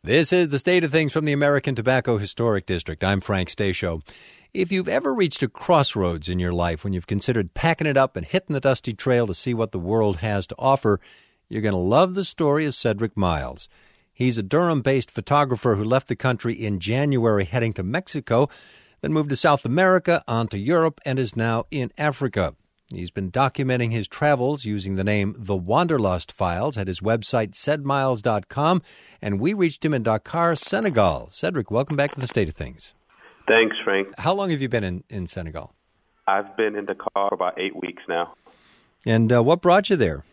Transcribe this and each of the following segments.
This is the State of Things from the American Tobacco Historic District. I'm Frank Stasio. If you've ever reached a crossroads in your life when you've considered packing it up and hitting the dusty trail to see what the world has to offer, you're going to love the story of Cedric Miles. He's a Durham-based photographer who left the country in January heading to Mexico, then moved to South America, on to Europe, and is now in Africa. He's been documenting his travels using the name The Wanderlust Files at his website, cedmiles.com, and we reached him in Dakar, Senegal. Cedric, welcome back to the State of Things. Thanks, Frank. How long have you been in Senegal? I've been in Dakar for about 8 weeks now. And what brought you there?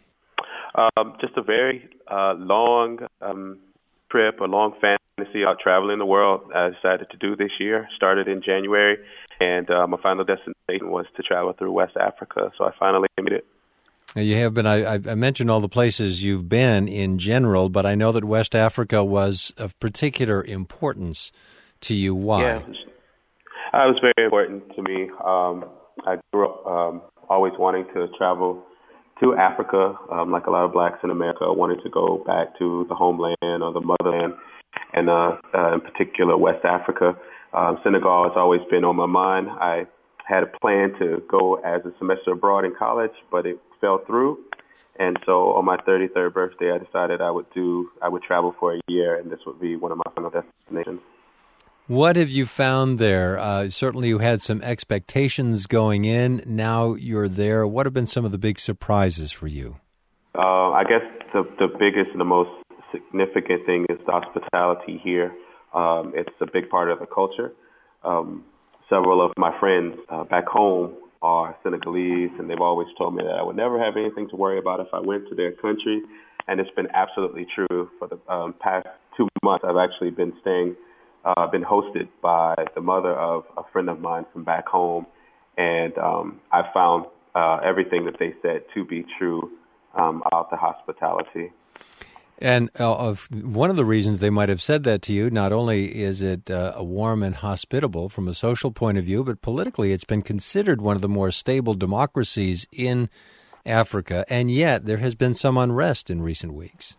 Just a very long trip, a long fantasy out traveling the world. I decided to do this year. Started in January, and my final destination was to travel through West Africa, so I finally made it. You have been. I mentioned all the places you've been in general, but I know that West Africa was of particular importance to you. Why? Yeah, it was very important to me. I grew up always wanting to travel to Africa, like a lot of blacks in America. I wanted to go back to the homeland or the motherland, and in particular West Africa. Senegal has always been on my mind. I had a plan to go as a semester abroad in college, but it fell through. And so on my 33rd birthday, I decided I would travel for a year, and this would be one of my final destinations. What have you found there? Certainly you had some expectations going in. Now you're there. What have been some of the big surprises for you? I guess the biggest and the most significant thing is the hospitality here. It's a big part of the culture. Several of my friends back home are Senegalese, and they've always told me that I would never have anything to worry about if I went to their country, and it's been absolutely true. For the past 2 months, I've actually been been hosted by the mother of a friend of mine from back home, and I found everything that they said to be true about the hospitality. And one of the reasons they might have said that to you, not only is it warm and hospitable from a social point of view, but politically it's been considered one of the more stable democracies in Africa, and yet there has been some unrest in recent weeks.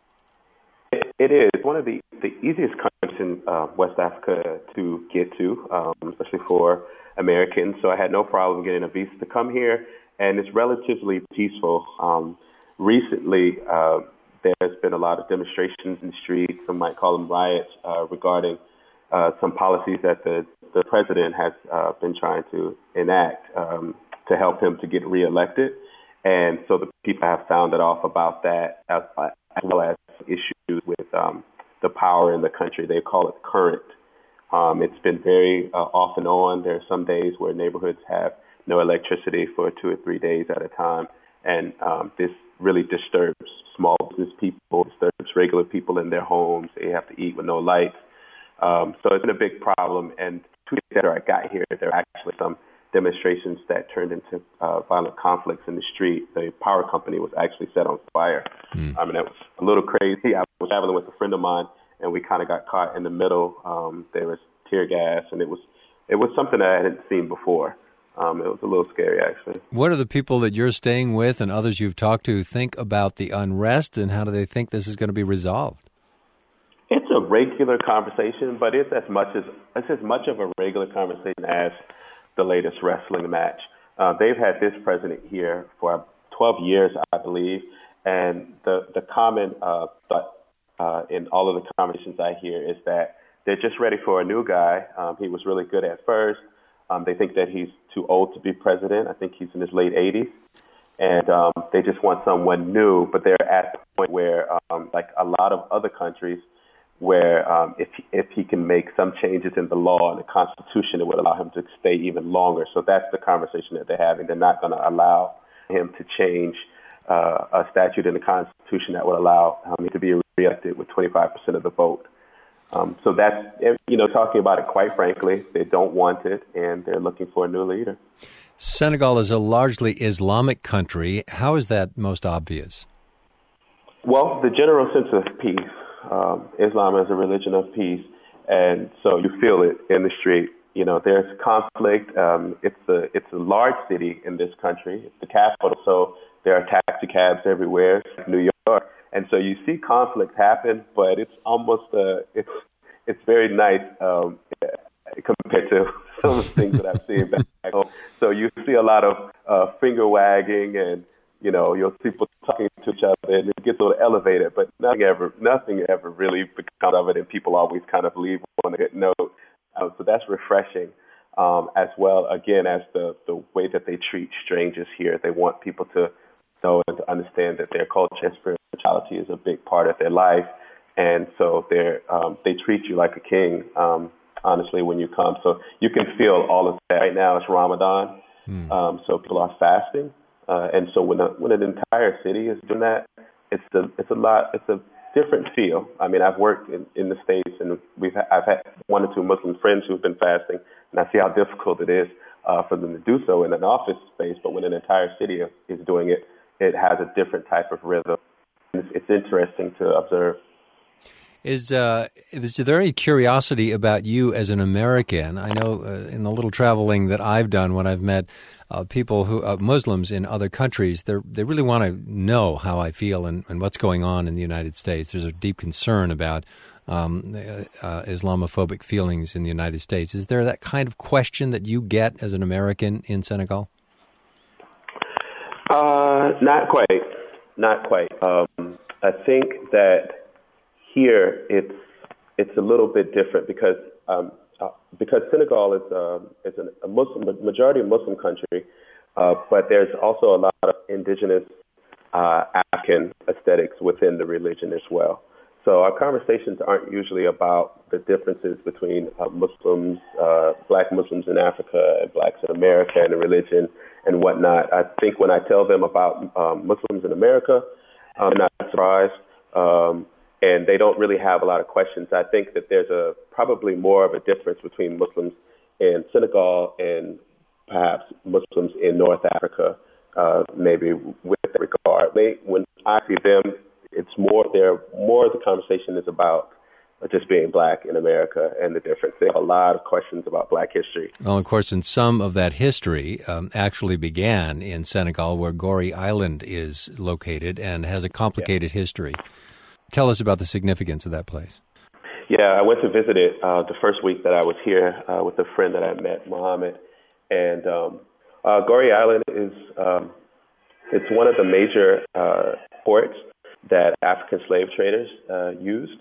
It is one of the easiest countries in West Africa to get to, especially for Americans. So I had no problem getting a visa to come here, and it's relatively peaceful. Recently, there's been a lot of demonstrations in the streets, some might call them riots, regarding some policies that the president has been trying to enact to help him to get reelected. And so the people have sounded off about that, as well as issues with the power in the country. They call it current. It's been very off and on. There are some days where neighborhoods have no electricity for 2 or 3 days at a time, and this really disturbs small business people, disturbs regular people in their homes. They have to eat with no lights. So it's been a big problem. And 2 days after I got here, there were actually some demonstrations that turned into violent conflicts in the street. The power company was actually set on fire. I mean, that was a little crazy. I was traveling with a friend of mine, and we kind of got caught in the middle. There was tear gas, and it was something that I hadn't seen before. It was a little scary, actually. What do the people that you're staying with and others you've talked to think about the unrest, and how do they think this is going to be resolved? It's a regular conversation, but it's as much of a regular conversation as the latest wrestling match. They've had this president here for 12 years, I believe, and the common thought in all of the conversations I hear is that they're just ready for a new guy. He was really good at first. They think that he's too old to be president. I think he's in his late 80s. And they just want someone new. But they're at the point where, like a lot of other countries, where if he can make some changes in the law and the Constitution, it would allow him to stay even longer. So that's the conversation that they're having. They're not going to allow him to change a statute in the Constitution that would allow him to be reelected with 25% of the vote. So that's, talking about it quite frankly, they don't want it, and they're looking for a new leader. Senegal is a largely Islamic country. How is that most obvious? Well, the general sense of peace. Islam is a religion of peace, and so you feel it in the street. There's conflict. It's a large city in this country. It's the capital, so there are taxi cabs everywhere, New York. And so you see conflict happen, but it's almost it's very nice compared to some of the things that I've seen back home. So you see a lot of finger wagging, and you'll see people talking to each other, and it gets a little elevated, but nothing ever really becomes of it, and people always kind of leave on a good note. So that's refreshing, as well. Again, as the way that they treat strangers here, they want people to know and to understand that their culture and spirituality is a big part of their life, and so they treat you like a king. Honestly, when you come, so you can feel all of that. Right now, it's Ramadan, so people are fasting. And so when an entire city is doing that, it's a different feel. I mean, I've worked in the States, and I've had 1 or 2 Muslim friends who've been fasting, and I see how difficult it is for them to do so in an office space. But when an entire city is doing it, it has a different type of rhythm. It's interesting to observe. Is there any curiosity about you as an American? I know in the little traveling that I've done, when I've met people Muslims in other countries, they really want to know how I feel and what's going on in the United States. There's a deep concern about Islamophobic feelings in the United States. Is there that kind of question that you get as an American in Senegal? Not quite. I think that here it's a little bit different because Senegal is a majority Muslim country, but there's also a lot of indigenous African aesthetics within the religion as well. So our conversations aren't usually about the differences between Muslims, Black Muslims in Africa and Blacks in America and the religion and whatnot. I think when I tell them about Muslims in America, they're not surprised. And they don't really have a lot of questions. I think that there's probably more of a difference between Muslims in Senegal and perhaps Muslims in North Africa, maybe with that regard. When I see them, it's more the conversation is about just being Black in America and the difference. They have a lot of questions about Black history. Well, of course, and some of that history actually began in Senegal, where Gorée Island is located and has a complicated history. Tell us about the significance of that place. Yeah, I went to visit it the first week that I was here with a friend that I met, Mohammed. And Gorée Island is it's one of the major ports that African slave traders used.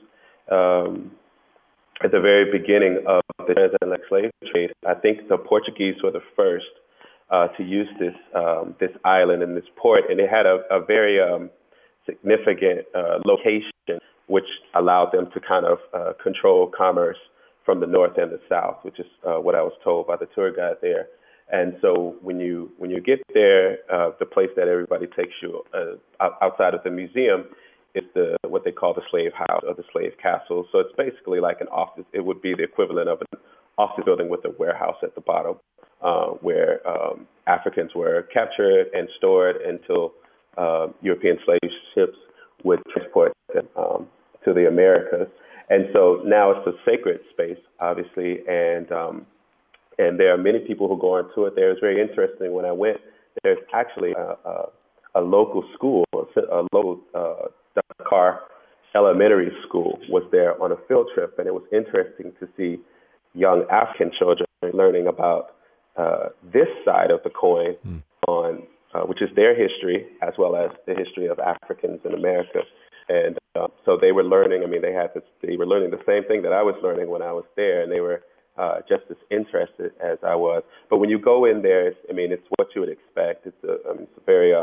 At the very beginning of the transatlantic slave trade, I think the Portuguese were the first to use this island and this port, and it had a very significant location, which allowed them to kind of control commerce from the north and the south, which is what I was told by the tour guide there. And so when you get there, the place that everybody takes you outside of the museum is what they call the slave house or the slave castle. So it's basically like an office. It would be the equivalent of an office building with a warehouse at the bottom, where Africans were captured and stored until European slave ships would transport them to the Americas. And so now it's a sacred space, obviously, and there are many people who go into it there. It's very interesting. When I went, there's actually a local school, a local Dakar elementary school was there on a field trip, and it was interesting to see young African children learning about this side of the coin on which is their history, as well as the history of Africans in America. And so they were learning, they were learning the same thing that I was learning when I was there, and they were just as interested as I was. But when you go in there, it's what you would expect. It's a very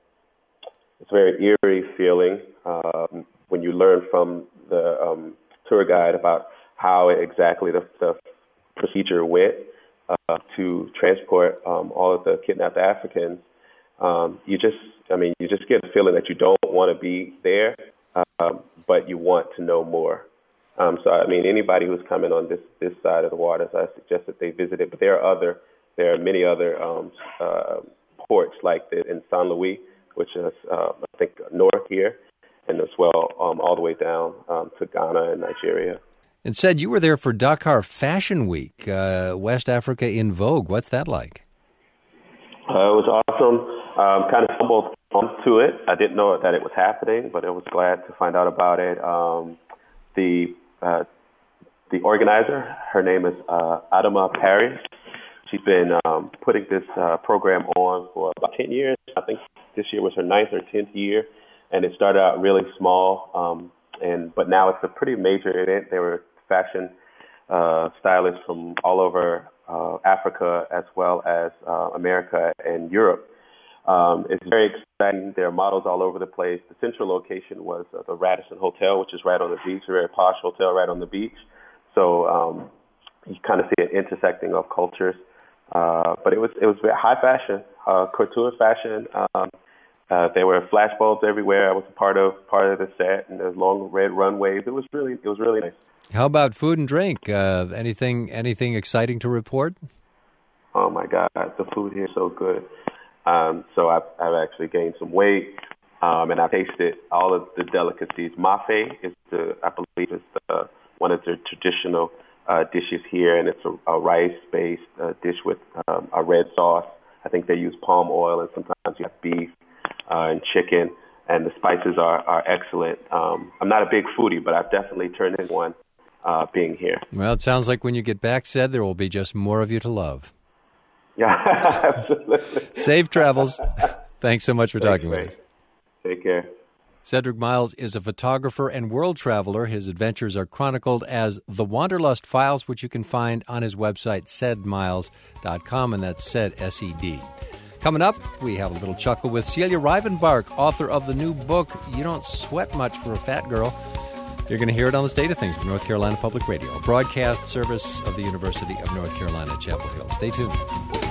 eerie feeling when you learn from the tour guide about how exactly the procedure went to transport all of the kidnapped Africans. You just get a feeling that you don't want to be there, but you want to know more. So anybody who's coming on this side of the waters, I suggest that they visit it. But there are many other ports like this in Saint Louis, which is I think north here, and as well all the way down to Ghana and Nigeria. And said you were there for Dakar Fashion Week, West Africa in vogue. What's that like? It was awesome. Kind of stumbled onto it. I didn't know that it was happening, but I was glad to find out about it. The organizer, her name is Adama Paris. She's been putting this program on for about 10 years. I think this year was her 9th or 10th year, and it started out really small, but now it's a pretty major event. There were fashion stylists from all over Africa as well as America and Europe. It's very exciting. There are models all over the place. The central location was the Radisson Hotel, which is right on the beach, a very posh hotel right on the beach. So you kind of see an intersecting of cultures. But it was very high fashion, couture fashion. There were flash bulbs everywhere. I was part of the set, and there's long red runways. It was really nice. How about food and drink? Anything exciting to report? Oh my God, the food here is so good. So I've actually gained some weight, and I've tasted all of the delicacies. Mafe is one of the traditional dishes here, and it's a rice-based dish with a red sauce. I think they use palm oil, and sometimes you have beef and chicken, and the spices are excellent. I'm not a big foodie, but I've definitely turned into one being here. Well, it sounds like when you get back, Ced, there will be just more of you to love. Yeah, absolutely. Safe travels. Thanks so much for talking with us. Take care. Cedric Miles is a photographer and world traveler. His adventures are chronicled as The Wanderlust Files, which you can find on his website, cedmiles.com, and that's Ced, S-E-D. Coming up, we have a little chuckle with Celia Rivenbark, author of the new book, You Don't Sweat Much for a Fat Girl. You're going to hear it on the State of Things from North Carolina Public Radio, a broadcast service of the University of North Carolina at Chapel Hill. Stay tuned.